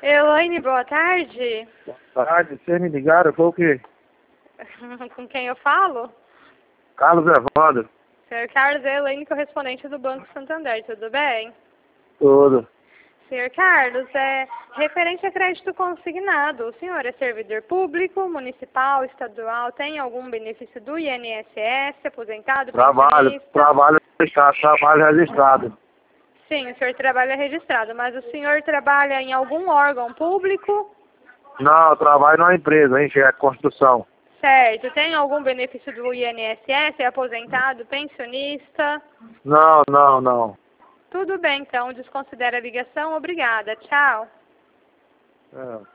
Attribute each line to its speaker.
Speaker 1: Elaine, boa tarde.
Speaker 2: Boa tarde, vocês me ligaram, foi o quê?
Speaker 1: Com quem eu falo?
Speaker 2: Carlos Evandro.
Speaker 1: Senhor Carlos, Elaine, correspondente do Banco Santander, tudo bem?
Speaker 2: Tudo.
Speaker 1: Senhor Carlos, referente a crédito consignado, o senhor é servidor público, municipal, estadual, tem algum benefício do INSS, aposentado, pensionista?
Speaker 2: Trabalho registrado.
Speaker 1: Sim, o senhor trabalha registrado, mas o senhor trabalha em algum órgão público?
Speaker 2: Não, eu trabalho numa empresa, hein, é construção.
Speaker 1: Certo. Tem algum benefício do INSS, é aposentado, pensionista?
Speaker 2: Não.
Speaker 1: Tudo bem, então, desconsidera a ligação. Obrigada. Tchau.
Speaker 2: É.